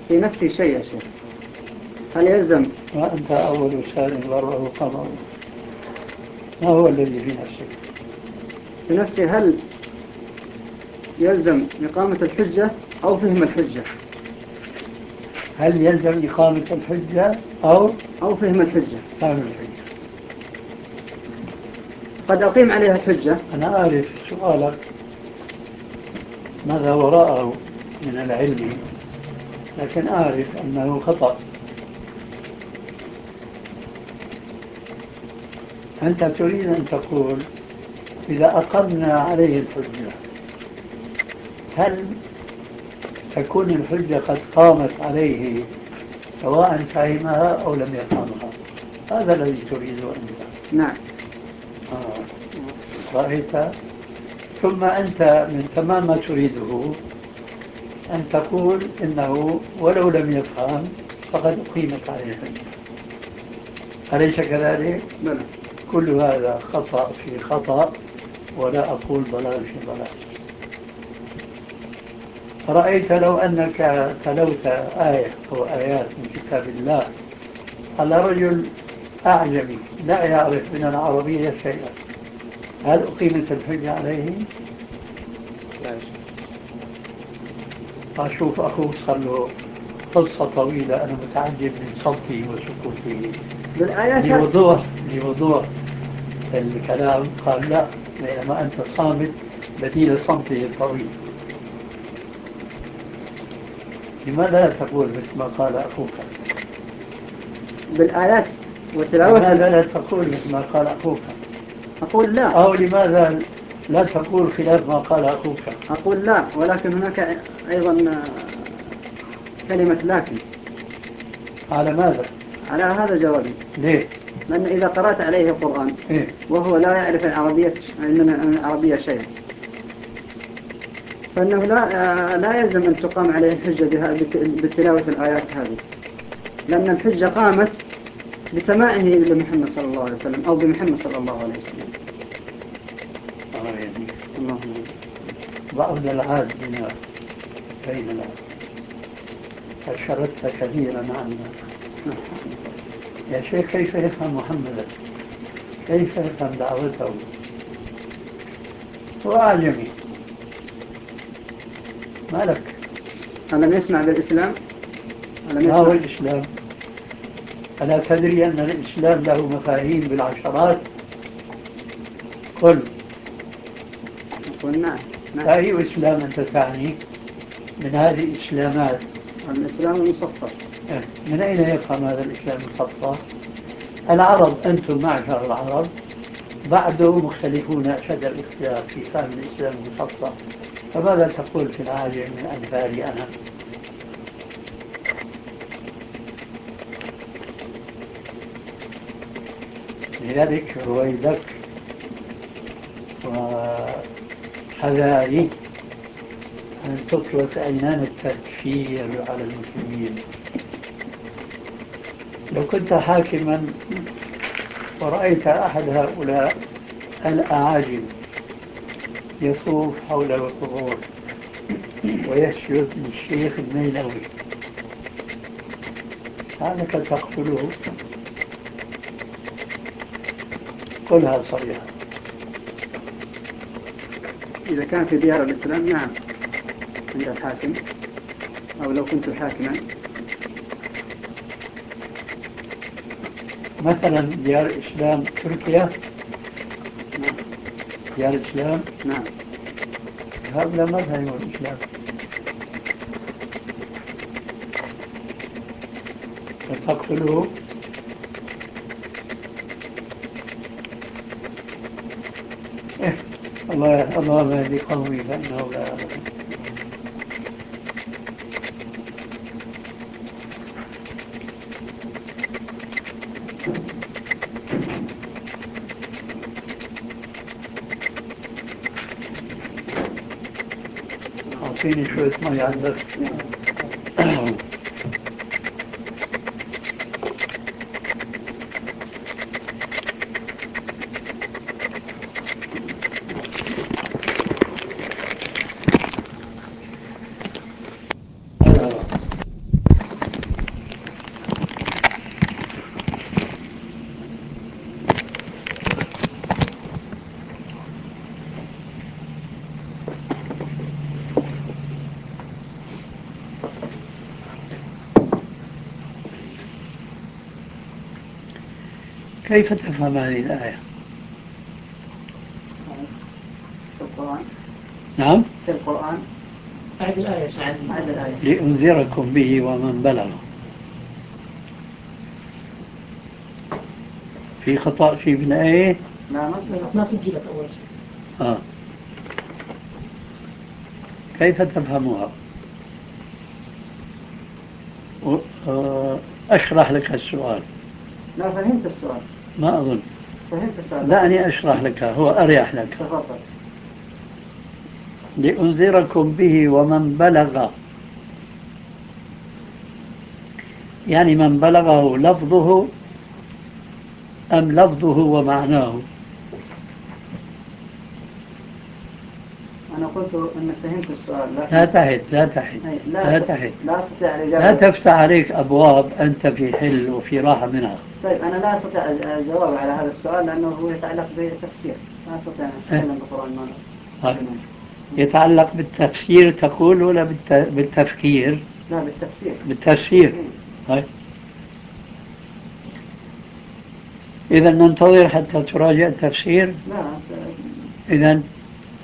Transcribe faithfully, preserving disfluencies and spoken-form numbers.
في نفسي شيء يا شيخ، هل يلزم؟ وأنت أول سائل بره قضاء، ما هو الذي في نفسك؟ في نفسي هل يلزم إقامة الحجة أو فهم الحجة؟ هل يلزم إقامة الحجة أو أو فهم الحجة؟ فهم الحجة. قد أقيم عليها الحجة. أنا أعرف سؤالك ماذا وراءه من العلم، لكن أعرف أنه خطأ. أنت تريد أن تقول إذا أقمنا عليه الحجة هل تكون الحجة قد قامت عليه سواء فهمها أو لم يفهمها؟ هذا الذي تريده أنت. نعم. آه. رأيت؟ ثم أنت من تمام ما تريده أن تقول إنه ولو لم يفهم فقد أقيمت عليه الحجة، أليس كذلك؟ بلى. كل هذا خطأ في خطأ، ولا أقول ضلال في ضلال. رأيت لو أنك تلوت آية أو آيات من كتاب الله على رجل أعجمي لا يعرف من العربية شيئا، هل أقيمت الحجة عليه؟ لا يا شيخ. أشوف أخوك صار له قصة طويلة، أنا متعجب من صمته وسكوته. بالآيات لوضوح لوضوح الكلام قال لا، بينما أنت صامت بديل صمته الطويل. لماذا لا تقول مثل ما قال أخوك؟ بالآيات وتلاوة. لماذا لا تقول مثل ما قال أخوك؟ أقول لا. أو لماذا لا تقول خلاف ما قال أخوك؟ أقول لا، ولكن هناك أيضا كلمة لكن. على ماذا؟ على هذا جوابي. ليه؟ لأن إذا قرأت عليه القرآن إيه؟ وهو لا يعرف العربية من العربية شيئا، فإنه لا لا يلزم أن تقام عليه الحجة بتلاوة الآيات هذه، لأن الحجة قامت بسماعه لمحمد صلى الله عليه وسلم أو بمحمد صلى الله عليه وسلم. آه يعني اللهم بعض العاد بنا بيننا فشردت كثيرا عنا. يا شيخ كيف يفهم محمدا؟ كيف يفهم دعوته؟ هو أعجمي، ما لك؟ ألم يسمع بالإسلام؟ ألم ما هو يسمع؟ الإسلام؟ ألا تدري أن الإسلام له مفاهيم بالعشرات؟ قل. يقول نعم. نعم. فأي إسلام أنت تعني من هذه الإسلامات؟ الإسلام المصفى. من أين يفهم هذا الإسلام المصفى؟ العرب، أنتم معشر العرب بعد مختلفون أشد الاختلاف في فهم الإسلام المصفى، فماذا تقول في العاجم من أمثالي أنا؟ لذلك رويدك وحذاري أن تطلق عينان التكفير على المسلمين. لو كنت حاكما ورأيت أحد هؤلاء الأعاجم يطوف حول القبور ويسجد للشيخ النيلوي، هذاك تقتله؟ قلها صريحة. إذا كان في ديار الإسلام نعم عند الحاكم، أو لو كنت حاكما. مثلا ديار الإسلام تركيا، نعم. ديار الإسلام نعم. هؤلاء ما فهموا الإسلام، فتقتله؟ إيه، الله الله ما يهدي قومي فإنه لا يعلمون. أعطيني شوية مي عندك. كيف تفهم هذه الآية؟ في القرآن. نعم؟ في القرآن. أعد الآية. أعد الآية. لأنذركم به ومن بلغ. في خطأ في بالآية؟ لا ما ما سجلت أول شيء. آه. كيف تفهمها؟ أشرح لك السؤال. لا فهمت السؤال. ما أظن. فهمت السؤال. دعني أشرح لك، هو أريح لك. تفضل. لأنذركم به ومن بلغ، يعني من بلغه لفظه أم لفظه ومعناه؟ أنا قلت أنك فهمت السؤال. لا تحد لا تحد لا, لا تحد لا أستطيع الإجابة. لا تفتح عليك أبواب أنت في حل وفي راحة منها. طيب أنا لا أستطيع الجواب على هذا السؤال لأنه هو يتعلق بالتفسير. لا أستطيع أن أتكلم بالقرآن. ما يتعلق بالتفسير تقول ولا بالتفكير؟ لا بالتفسير. بالتفسير. هاي. إذا ننتظر حتى تراجع التفسير. لا. إذا